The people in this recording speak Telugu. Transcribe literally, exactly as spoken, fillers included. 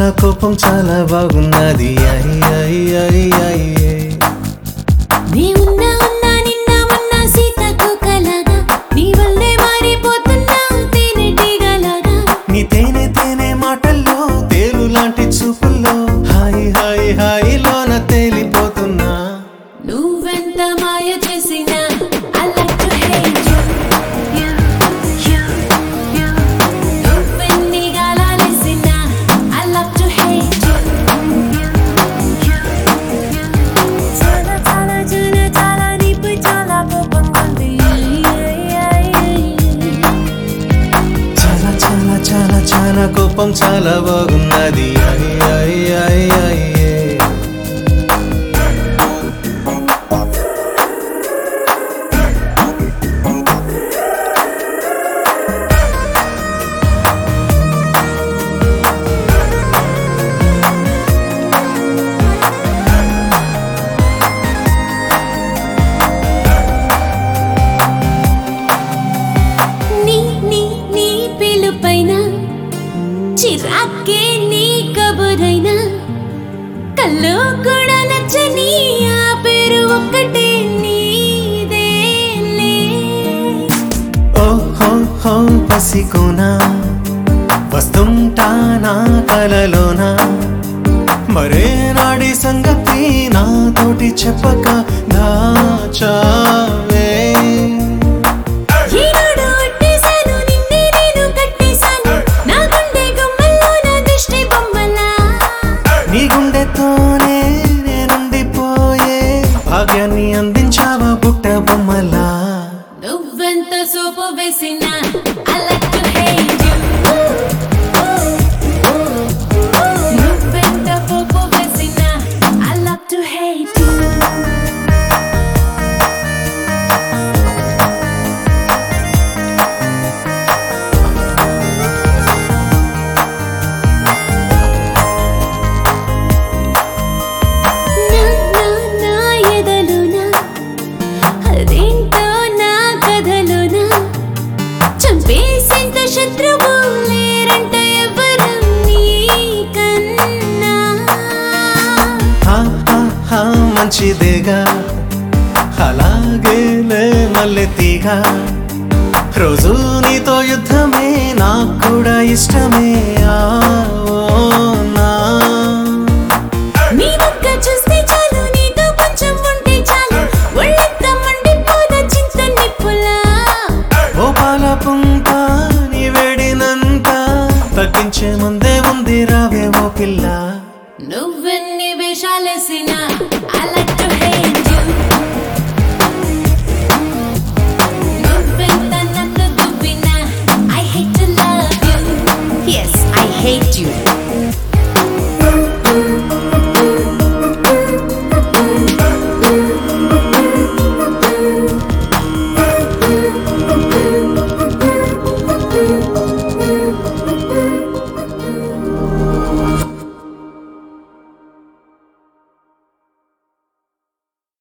చాలా కోపం చాలా బాగున్నది ఐ ఐ ఐ ఐ నీ ఉన్నా ఉన్నా నిన్న ఉన్నా సీతాకోకలాగా నీ వల్లే మారిపోతున్నా తేనెటీగలాగా నీ తేనె తేనె మాటల్లో తేలు లాంటి చూపుల్లో హాయ్ హాయ్ హాయిలోన తేలిపోతున్నా నువ్వెంత మాయ చేసినా I like to hate you, you, you, you. నువ్వెన్ని గాలాలేసినా I love to hate you, you, you, you. చాలా చాలా చాలా చాలా నీపై చాలా కోపంగా ఉంది. చాలా చాలా చాలా చాలా కోపం చాలా బాగున్నది ఐ ఐ ఐ ఐ నీ నీ నీ పిలుపైన చిరాకే నీ కబురైనా కల్లో కూడా నచ్చని ఆ పేరు ఒక్కటే నీదేలే. ఓ హో హో పసికోనా వస్తుంటా నా కలలోనా మరే నాడి సంగతి నాతోటి చెప్పక దాచావే ఈనాడు ఒట్టేశాను నిన్నే నేను కట్టేశాను నా గుండె గుమ్మల్లో నా దిష్టి బొమ్మలా. నీ గుండెతోనే నేనుండిపోయే భాగ్యాన్ని అందించావా బుట్ట బొమ్మలా నువ్వెంత సోపు వేసినా I like to hate you. నువ్వెంత పోపు వేసినా I love to hate you. నా నా నా ఎదలోనా అదేంటో నా కథలోనా చంపేసేంత శత్రువు లేరంట ఎవరు నీకన్నా. హా హా హా మంచిదేగా అలాగేలే మల్లె తీగ రోజు నీతో యుద్ధమే నాకు కూడా ఇష్టమే ఆ ఓ